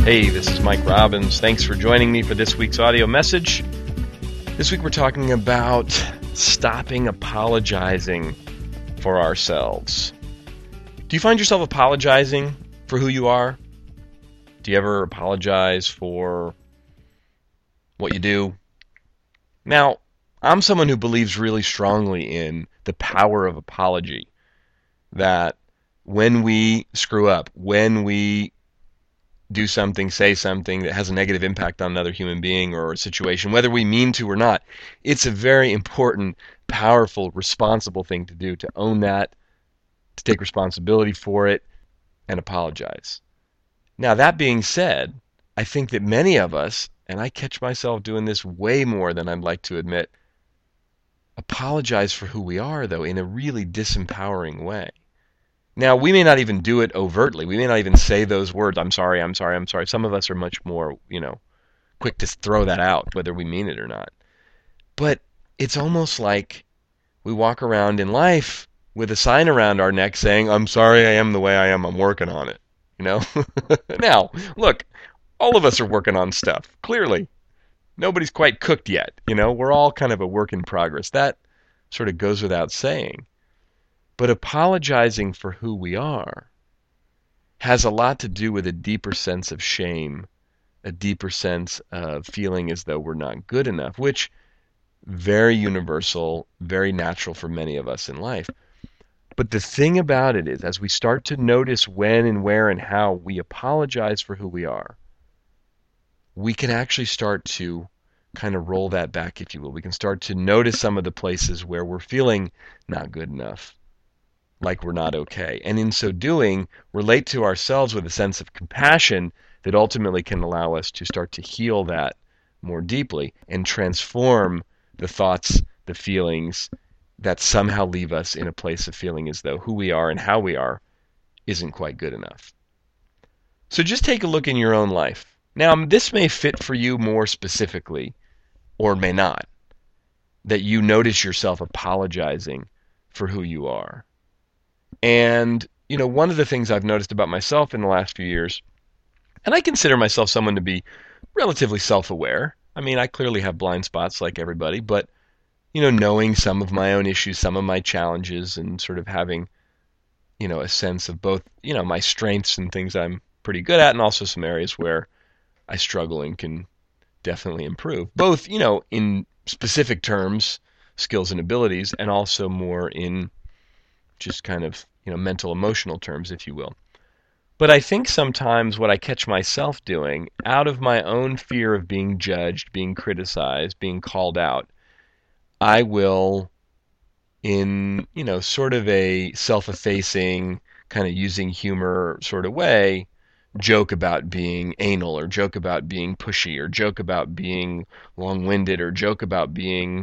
Hey, this is Mike Robbins. Thanks for joining me for this week's audio message. This week we're talking about stopping apologizing for ourselves. Do you find yourself apologizing for who you are? Do you ever apologize for what you do? Now, I'm someone who believes really strongly in the power of apology. That when we screw up, when we do something, say something that has a negative impact on another human being or a situation, whether we mean to or not, it's a very important, powerful, responsible thing to do, to own that, to take responsibility for it, and apologize. Now, that being said, I think that many of us, and I catch myself doing this way more than I'd like to admit, apologize for who we are, though, in a really disempowering way. Now, we may not even do it overtly. We may not even say those words, I'm sorry, I'm sorry, I'm sorry. Some of us are much more, quick to throw that out, whether we mean it or not. But it's almost like we walk around in life with a sign around our neck saying, I'm sorry I am the way I am, I'm working on it. Now, look, all of us are working on stuff, clearly. Nobody's quite cooked yet, We're all kind of a work in progress. That sort of goes without saying. But apologizing for who we are has a lot to do with a deeper sense of shame, a deeper sense of feeling as though we're not good enough, which very universal, very natural for many of us in life. But the thing about it is, as we start to notice when and where and how we apologize for who we are, we can actually start to kind of roll that back, if you will. We can start to notice some of the places where we're feeling not good enough, like we're not okay. And in so doing, relate to ourselves with a sense of compassion that ultimately can allow us to start to heal that more deeply and transform the thoughts, the feelings that somehow leave us in a place of feeling as though who we are and how we are isn't quite good enough. So just take a look in your own life. Now, this may fit for you more specifically, or may not, that you notice yourself apologizing for who you are. And, one of the things I've noticed about myself in the last few years, and I consider myself someone to be relatively self-aware. I mean, I clearly have blind spots like everybody, but, knowing some of my own issues, some of my challenges, and sort of having, a sense of both, my strengths and things I'm pretty good at, and also some areas where I struggle and can definitely improve. Both, in specific terms, skills and abilities, and also more in just kind of, mental, emotional terms, if you will. But I think sometimes what I catch myself doing, out of my own fear of being judged, being criticized, being called out, I will, in, sort of a self-effacing, kind of using humor sort of way, joke about being anal, or joke about being pushy, or joke about being long-winded, or joke about being,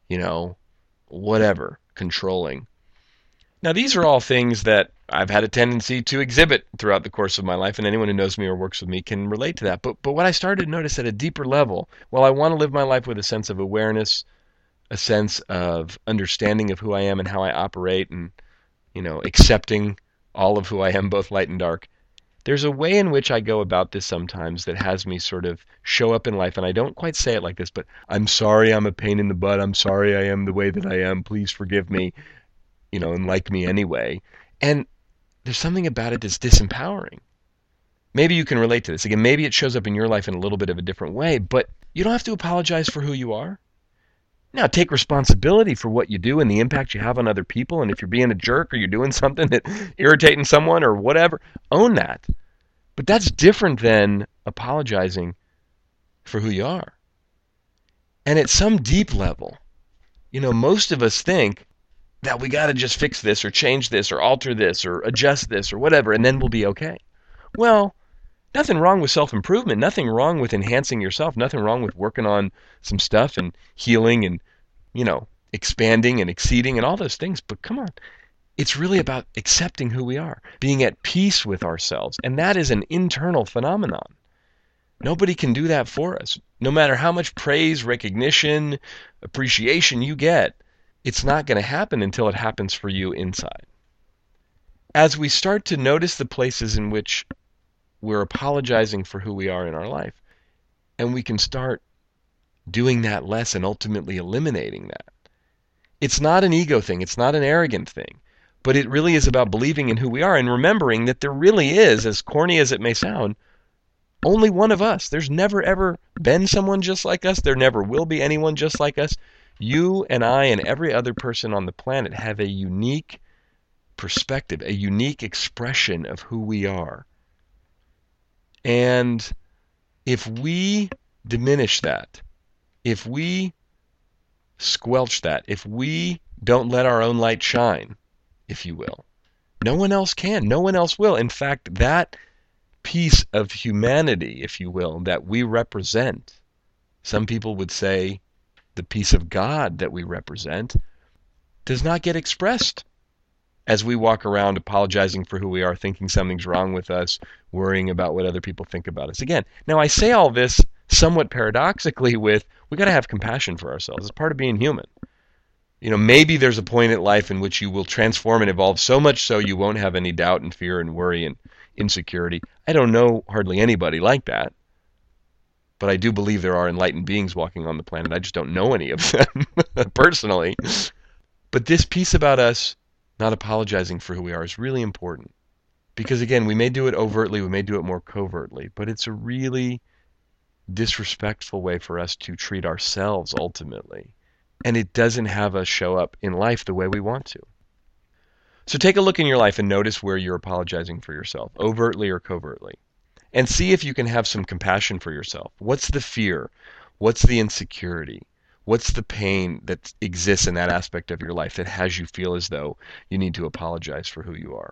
whatever, controlling. Now, these are all things that I've had a tendency to exhibit throughout the course of my life, and anyone who knows me or works with me can relate to that. But what I started to notice at a deeper level, well, I want to live my life with a sense of awareness, a sense of understanding of who I am and how I operate, and, accepting all of who I am, both light and dark. There's a way in which I go about this sometimes that has me sort of show up in life, and I don't quite say it like this, but I'm sorry I'm a pain in the butt, I'm sorry I am the way that I am, please forgive me, and like me anyway. And there's something about it that's disempowering. Maybe you can relate to this. Again, maybe it shows up in your life in a little bit of a different way, but you don't have to apologize for who you are. Now, take responsibility for what you do and the impact you have on other people, and if you're being a jerk or you're doing something that irritating someone or whatever, own that. But that's different than apologizing for who you are. And at some deep level, most of us think that we got to just fix this or change this or alter this or adjust this or whatever, and then we'll be okay. Well, nothing wrong with self-improvement, nothing wrong with enhancing yourself, nothing wrong with working on some stuff and healing and, expanding and exceeding and all those things. But come on, it's really about accepting who we are, being at peace with ourselves, and that is an internal phenomenon. Nobody can do that for us. No matter how much praise, recognition, appreciation you get, it's not going to happen until it happens for you inside. As we start to notice the places in which we're apologizing for who we are in our life. And we can start doing that less and ultimately eliminating that. It's not an ego thing. It's not an arrogant thing. But it really is about believing in who we are and remembering that there really is, as corny as it may sound, only one of us. There's never ever been someone just like us. There never will be anyone just like us. You and I and every other person on the planet have a unique perspective, a unique expression of who we are. And if we diminish that, if we squelch that, if we don't let our own light shine, if you will, no one else can, no one else will. In fact, that piece of humanity, if you will, that we represent, some people would say the piece of God that we represent, does not get expressed as we walk around apologizing for who we are, thinking something's wrong with us, worrying about what other people think about us. Again, now I say all this somewhat paradoxically with, we got to have compassion for ourselves. It's part of being human. Maybe there's a point in life in which you will transform and evolve so much so you won't have any doubt and fear and worry and insecurity. I don't know hardly anybody like that. But I do believe there are enlightened beings walking on the planet. I just don't know any of them personally. But this piece about us not apologizing for who we are is really important. Because again, we may do it overtly, we may do it more covertly, but it's a really disrespectful way for us to treat ourselves ultimately. And it doesn't have us show up in life the way we want to. So take a look in your life and notice where you're apologizing for yourself, overtly or covertly. And see if you can have some compassion for yourself. What's the fear? What's the insecurity? What's the pain that exists in that aspect of your life that has you feel as though you need to apologize for who you are?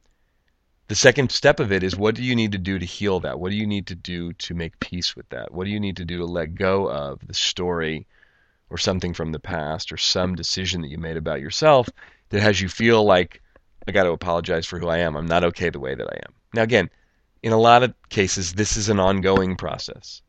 The second step of it is, what do you need to do to heal that? What do you need to do to make peace with that? What do you need to do to let go of the story or something from the past or some decision that you made about yourself that has you feel like, I got to apologize for who I am. I'm not okay the way that I am. Now again, in a lot of cases, this is an ongoing process.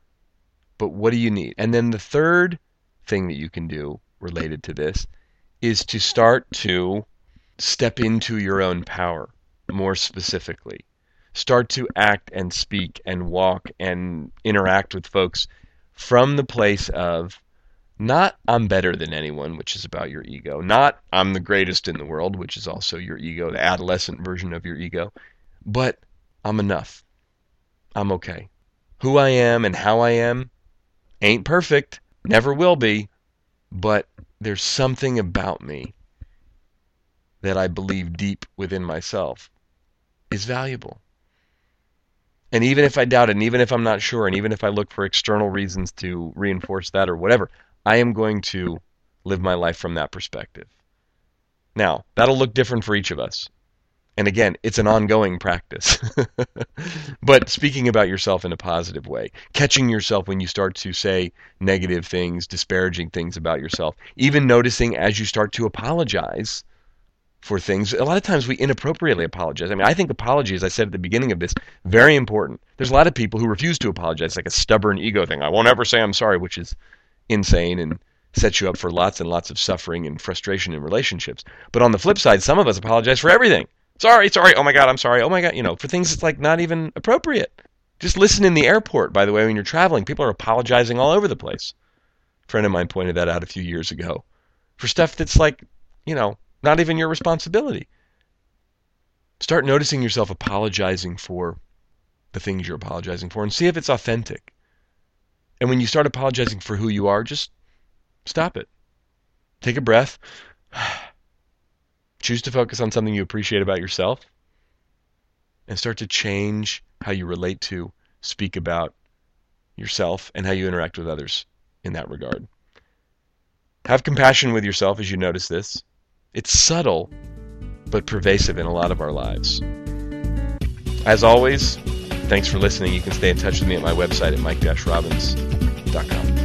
But what do you need? And then the third thing that you can do related to this is to start to step into your own power more specifically. Start to act and speak and walk and interact with folks from the place of, not I'm better than anyone, which is about your ego. Not I'm the greatest in the world, which is also your ego, the adolescent version of your ego. But I'm enough. I'm okay. Who I am and how I am ain't perfect, never will be, but there's something about me that I believe deep within myself is valuable. And even if I doubt it, and even if I'm not sure, and even if I look for external reasons to reinforce that or whatever, I am going to live my life from that perspective. Now, that'll look different for each of us. And again, it's an ongoing practice. But speaking about yourself in a positive way, catching yourself when you start to say negative things, disparaging things about yourself, even noticing as you start to apologize for things. A lot of times we inappropriately apologize. I mean, I think apology, as I said at the beginning of this, very important. There's a lot of people who refuse to apologize, like a stubborn ego thing. I won't ever say I'm sorry, which is insane and sets you up for lots and lots of suffering and frustration in relationships. But on the flip side, some of us apologize for everything. Sorry, oh my God, I'm sorry, oh my God, for things that's like not even appropriate. Just listen in the airport, by the way, when you're traveling. People are apologizing all over the place. A friend of mine pointed that out a few years ago. For stuff that's like, not even your responsibility. Start noticing yourself apologizing for the things you're apologizing for and see if it's authentic. And when you start apologizing for who you are, just stop it. Take a breath. Choose to focus on something you appreciate about yourself and start to change how you relate to, speak about yourself, and how you interact with others in that regard. Have compassion with yourself as you notice this. It's subtle, but pervasive in a lot of our lives. As always, thanks for listening. You can stay in touch with me at my website at mike-robbins.com.